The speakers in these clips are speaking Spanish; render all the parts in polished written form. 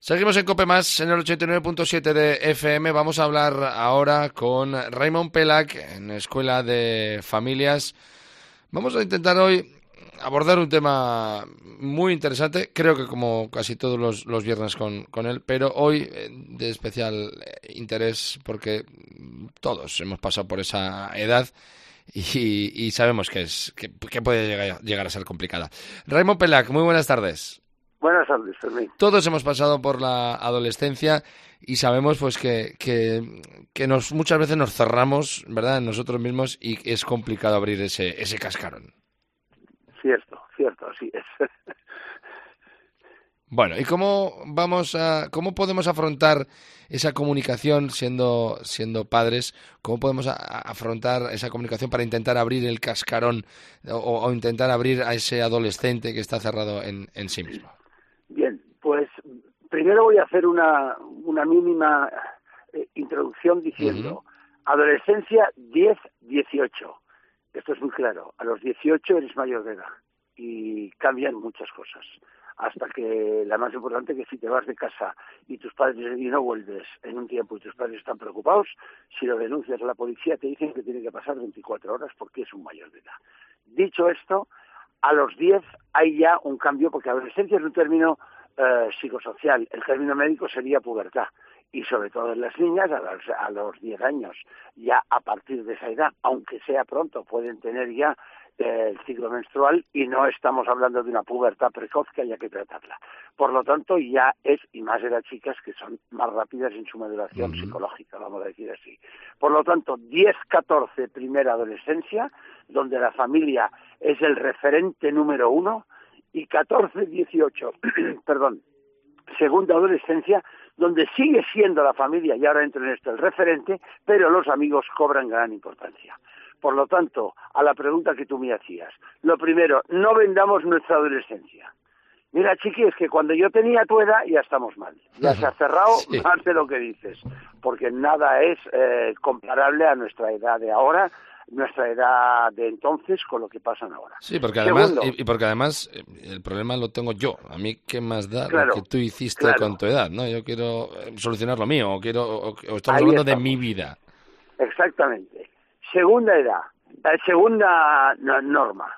Seguimos en COPE Más, en el 89.7 de FM. Vamos a hablar ahora con Raymond Pelac, en Escuela de Familias. Vamos a intentar hoy abordar un tema muy interesante, creo que como casi todos los viernes con él, pero hoy de especial interés porque todos hemos pasado por esa edad y sabemos que puede llegar a ser complicada. Raymond Pelac, muy buenas tardes. Buenas tardes, Fermín. Todos hemos pasado por la adolescencia y sabemos pues que muchas veces nos cerramos, ¿verdad?, en nosotros mismos y es complicado abrir ese cascarón. Cierto, así es. Bueno, ¿y cómo podemos afrontar esa comunicación siendo padres? ¿Cómo podemos afrontar esa comunicación para intentar abrir el cascarón o intentar abrir a ese adolescente que está cerrado en sí mismo? Bien, pues primero voy a hacer una mínima introducción diciendo adolescencia 10-18. Esto es muy claro. A los 18 eres mayor de edad y cambian muchas cosas. Hasta que la más importante, que si te vas de casa y tus padres y no vuelves en un tiempo y tus padres están preocupados, si lo denuncias a la policía te dicen que tiene que pasar 24 horas porque es un mayor de edad. Dicho esto, a los 10 hay ya un cambio, porque adolescencia es un término psicosocial, el término médico sería pubertad, y sobre todo en las niñas a los 10 años, ya a partir de esa edad, aunque sea pronto, pueden tener ya el ciclo menstrual y no estamos hablando de una pubertad precoz que haya que tratarla. Por lo tanto, ya es, y más de las chicas que son más rápidas en su maduración psicológica, vamos a decir así. Por lo tanto, 10-14, primera adolescencia, donde la familia es el referente número uno, y 14-18, perdón, segunda adolescencia, donde sigue siendo la familia, y ahora entro en esto, el referente, pero los amigos cobran gran importancia. Por lo tanto, a la pregunta que tú me hacías, lo primero, no vendamos nuestra adolescencia. Mira, chiqui, es que cuando yo tenía tu edad ya estamos mal. Ya se ha cerrado sí. Más de lo que dices, porque nada es comparable a nuestra edad de ahora, nuestra edad de entonces con lo que pasan ahora. Sí, porque además, porque además el problema lo tengo yo. A mí qué más da lo que tú hiciste con tu edad, ¿no? Yo quiero solucionar lo mío, o estamos hablando de mi vida. Exactamente. Segunda edad, segunda norma.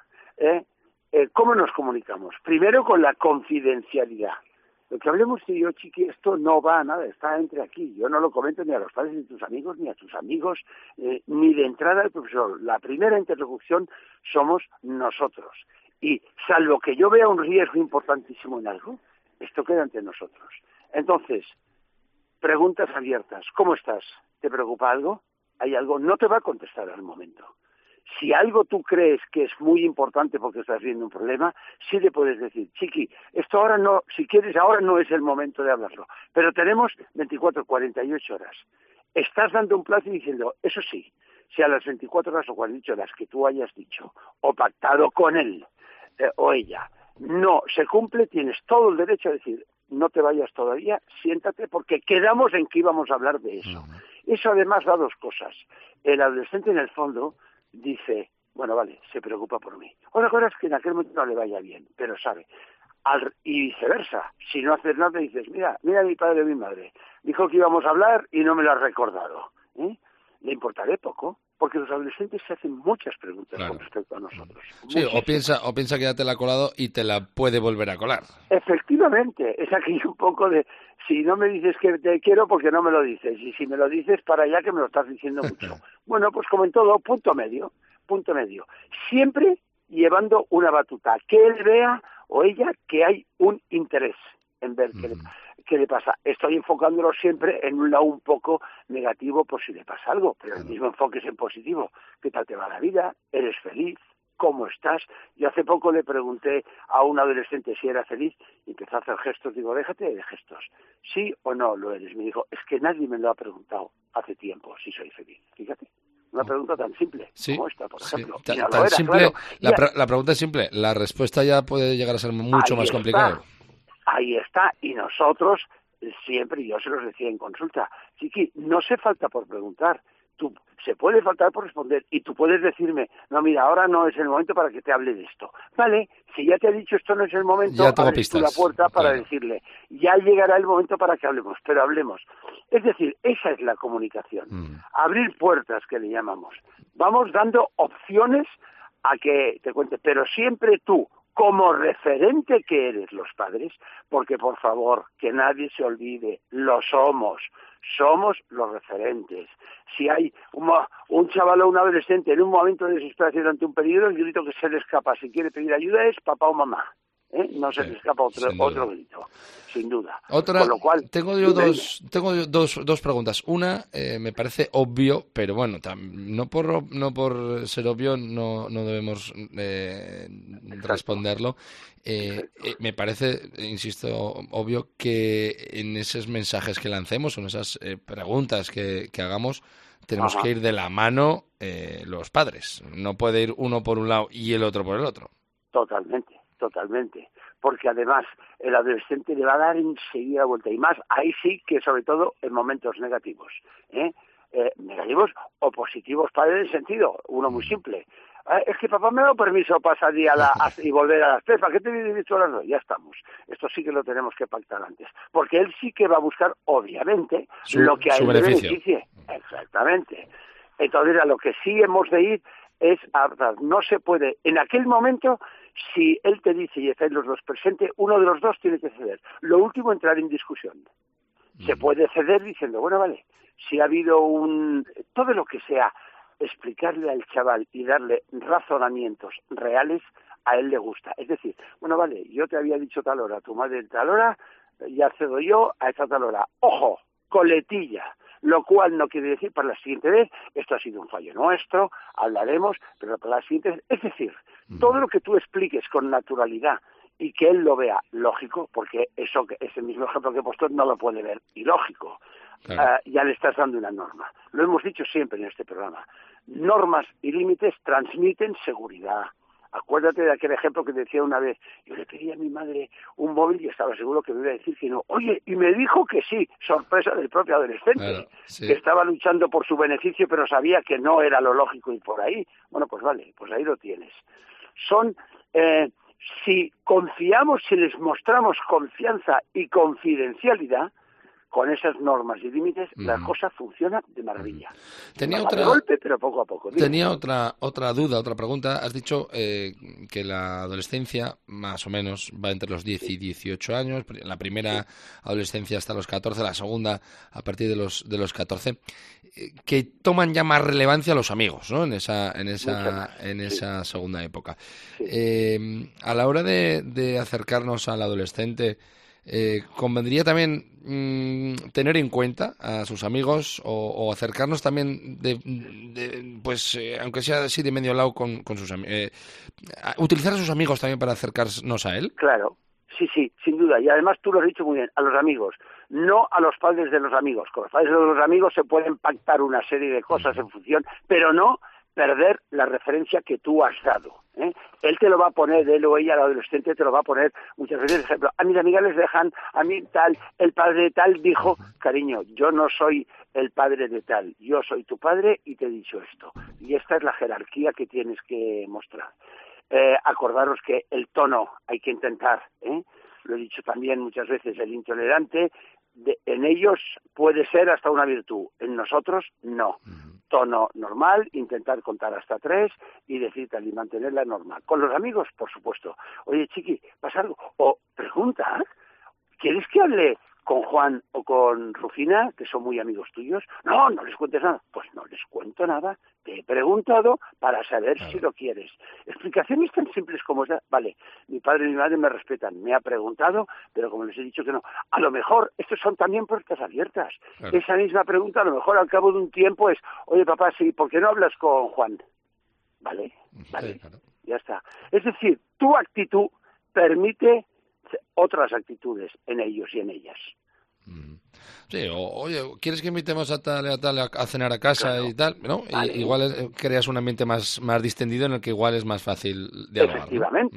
¿Cómo nos comunicamos? Primero con la confidencialidad. Lo que hablemos tú y yo, chiqui, esto no va a nada, está entre aquí. Yo no lo comento ni a los padres de tus amigos, ni a tus amigos, ni de entrada al profesor. La primera interlocución somos nosotros. Y salvo que yo vea un riesgo importantísimo en algo, esto queda entre nosotros. Entonces, preguntas abiertas. ¿Cómo estás? ¿Te preocupa algo? ¿Hay algo? No te va a contestar al momento. Si algo tú crees que es muy importante porque estás viendo un problema, sí le puedes decir, chiqui, esto ahora no, si quieres ahora no es el momento de hablarlo, pero tenemos 24, 48 horas. Estás dando un plazo y diciendo, eso sí, si a las 24 horas o 48 horas que tú hayas dicho o pactado con él o ella no se cumple, tienes todo el derecho a decir, no te vayas todavía, siéntate, porque quedamos en que íbamos a hablar de eso. Eso además da dos cosas. El adolescente en el fondo dice, bueno, vale, se preocupa por mí. Otra cosa es que en aquel momento no le vaya bien, pero sabe. Y viceversa, si no haces nada dices, mira mi padre o mi madre, dijo que íbamos a hablar y no me lo ha recordado. Le importaré poco, porque los adolescentes se hacen muchas preguntas con respecto a nosotros. Sí, o piensa que ya te la ha colado y te la puede volver a colar. Efectivamente, es aquí un poco de, si no me dices que te quiero, porque no me lo dices, y si me lo dices para allá que me lo estás diciendo mucho. Bueno, pues como en todo, punto medio. Siempre llevando una batuta, que él vea o ella que hay un interés en ver qué le pasa. Estoy enfocándolo siempre en un lado un poco negativo por si le pasa algo, pero el mismo enfoque es en positivo. ¿Qué tal te va la vida? ¿Eres feliz? ¿Cómo estás? Yo hace poco le pregunté a un adolescente si era feliz y empezó a hacer gestos. Digo, déjate de gestos. ¿Sí o no lo eres? Me dijo, es que nadie me lo ha preguntado hace tiempo si soy feliz. Fíjate. Una pregunta tan simple como esta, por ejemplo. Sí, tan simple, claro. La pregunta es simple. La respuesta ya puede llegar a ser mucho más complicada. Ahí está. Y nosotros siempre, yo se los decía en consulta, chiqui, no se falta por preguntar. Se puede faltar por responder y tú puedes decirme, no, mira, ahora no es el momento para que te hable de esto. Vale, si ya te he dicho esto no es el momento, ya tengo abres tú la puerta para decirle, ya llegará el momento para que hablemos, pero hablemos. Es decir, esa es la comunicación. Abrir puertas, que le llamamos. Vamos dando opciones a que te cuente, pero siempre tú, como referente que eres los padres, porque por favor, que nadie se olvide, lo somos los referentes. Si hay un chaval o un adolescente en un momento de desesperación ante un peligro, el grito que se le escapa, si quiere pedir ayuda, es papá o mamá. No se le escapa otro grito, sin duda. Con lo cual, tengo dos preguntas. Una, me parece obvio, pero bueno, no por ser obvio no debemos responderlo. Me parece, insisto, obvio que en esos mensajes que lancemos o en esas preguntas que hagamos, tenemos que ir de la mano los padres. No puede ir uno por un lado y el otro por el otro. Totalmente, porque además el adolescente le va a dar enseguida vuelta, y más ahí sí que sobre todo en momentos negativos, negativos o positivos para el sentido, uno muy simple. Es que papá me ha dado permiso para salir y volver a las 3, ¿para qué te he dicho a las 2? Ya estamos. Esto sí que lo tenemos que pactar antes, porque él sí que va a buscar, obviamente, lo que a él le beneficie. Exactamente. Entonces, a lo que sí hemos de ir es no se puede, en aquel momento, si él te dice y estáis los dos presentes, uno de los dos tiene que ceder. Lo último, entrar en discusión. Se puede ceder diciendo, bueno, vale, si ha habido todo lo que sea, explicarle al chaval y darle razonamientos reales, a él le gusta. Es decir, bueno, vale, yo te había dicho tal hora, tu madre tal hora, ya cedo yo a esta tal hora. ¡Ojo! Coletilla. Lo cual no quiere decir para la siguiente vez, esto ha sido un fallo nuestro, hablaremos, pero para la siguiente vez, es decir, todo lo que tú expliques con naturalidad y que él lo vea lógico, porque ese mismo ejemplo que he puesto no lo puede ver ilógico, ya le estás dando una norma. Lo hemos dicho siempre en este programa. Normas y límites transmiten seguridad. Acuérdate de aquel ejemplo que te decía una vez, yo le pedí a mi madre un móvil y estaba seguro que me iba a decir que no. Oye, y me dijo que sí, sorpresa del propio adolescente, que estaba luchando por su beneficio, pero sabía que no era lo lógico y por ahí. Bueno, pues vale, pues ahí lo tienes. Si confiamos, si les mostramos confianza y confidencialidad, con esas normas y límites, la cosa funciona de maravilla. Tenía no de golpe, pero poco a poco. Tenía otra duda, otra pregunta. Has dicho que la adolescencia, más o menos, va entre los 10 y 18 años. La primera adolescencia hasta los 14, la segunda a partir de los 14. Que toman ya más relevancia los amigos, ¿no? En esa segunda época. Sí. A la hora de acercarnos al adolescente, convendría también tener en cuenta a sus amigos o acercarnos también aunque sea así de medio lado con sus amigos, utilizar a sus amigos también para acercarnos a él. Claro, sí, sin duda, y además tú lo has dicho muy bien, a los amigos, no a los padres de los amigos. Con los padres de los amigos se pueden pactar una serie de cosas en función, pero no perder la referencia que tú has dado. Él te lo va a poner, él o ella, el adolescente, te lo va a poner muchas veces. Ejemplo, a mis amigas les dejan, a mí tal, el padre de tal dijo, cariño, yo no soy el padre de tal, yo soy tu padre y te he dicho esto. Y esta es la jerarquía que tienes que mostrar. Acordaros que el tono hay que intentar, lo he dicho también muchas veces, el intolerante, en ellos puede ser hasta una virtud, en nosotros no. Tono normal, intentar contar hasta 3 y decir tal y mantenerla normal. Con los amigos, por supuesto. Oye, chiqui, ¿pasa algo? O pregunta, ¿quieres que hable con Juan o con Rufina, que son muy amigos tuyos? No les cuentes nada. Pues no les cuento nada. Te he preguntado para saber si lo quieres. Explicaciones tan simples como esa. Vale, mi padre y mi madre me respetan. Me ha preguntado, pero como les he dicho que no. A lo mejor, estos son también puertas abiertas. Claro. Esa misma pregunta, a lo mejor al cabo de un tiempo es, oye papá, sí, ¿por qué no hablas con Juan? Vale, sí, claro. Ya está. Es decir, tu actitud permite otras actitudes en ellos y en ellas. Sí, oye, ¿quieres que invitemos a tal a cenar a casa? Claro. Y tal? ¿No? Vale. Igual creas un ambiente más distendido en el que igual es más fácil dialogar. Efectivamente. ¿No?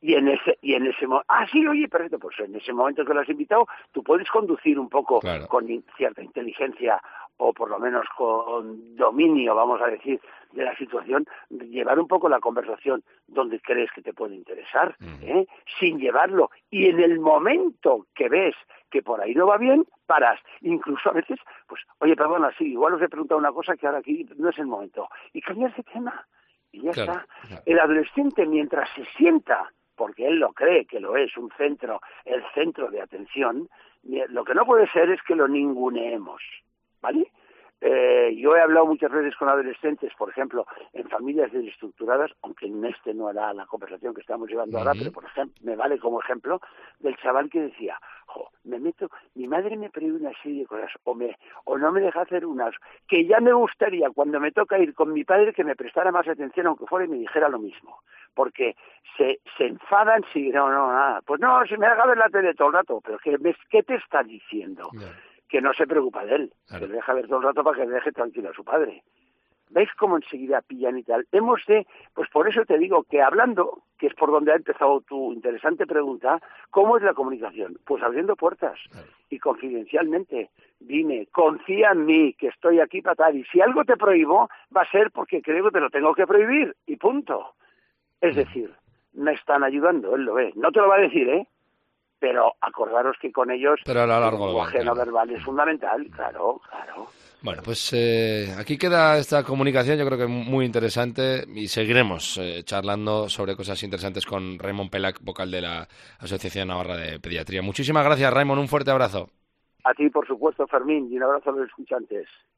Y en ese momento, sí, oye, perfecto, pues en ese momento que lo has invitado, tú puedes conducir un poco claro, con cierta inteligencia o por lo menos con dominio, vamos a decir, de la situación, llevar un poco la conversación donde crees que te puede interesar, sin llevarlo. Y en el momento que ves que por ahí no va bien, paras. Incluso a veces, pues, oye, perdona, sí, igual os he preguntado una cosa que ahora aquí no es el momento. Y cambias de tema. Y ya claro, está. claro. El adolescente, mientras se sienta, porque él lo cree que lo es, el centro de atención, lo que no puede ser es que lo ninguneemos, ¿vale? Yo he hablado muchas veces con adolescentes, por ejemplo, en familias desestructuradas, aunque en este no era la conversación que estamos llevando ahora, pero por ejemplo, me vale como ejemplo del chaval que decía, mi madre me prohíbe una serie de cosas, o no me deja hacer unas, que ya me gustaría cuando me toca ir con mi padre que me prestara más atención, aunque fuera y me dijera lo mismo, porque se enfadan si no, nada, pues no, si me deja ver la tele todo el rato, pero ¿qué te está diciendo? Yeah. Que no se preocupa de él, claro, que le deja ver todo el rato para que le deje tranquilo a su padre. ¿Veis cómo enseguida pillan y tal? Pues por eso te digo que hablando, que es por donde ha empezado tu interesante pregunta, ¿cómo es la comunicación? Pues abriendo puertas y confidencialmente. Dime, confía en mí, que estoy aquí para tal. Y si algo te prohíbo, va a ser porque creo que te lo tengo que prohibir y punto. Es decir, me están ayudando, él lo ve. No te lo va a decir, pero acordaros que con ellos pero a lo largo el lenguaje no verbal es fundamental, claro. Bueno, pues aquí queda esta comunicación, yo creo que muy interesante, y seguiremos charlando sobre cosas interesantes con Raimon Pelac, vocal de la Asociación Navarra de Pediatría. Muchísimas gracias, Raimon, un fuerte abrazo. A ti, por supuesto, Fermín, y un abrazo a los escuchantes.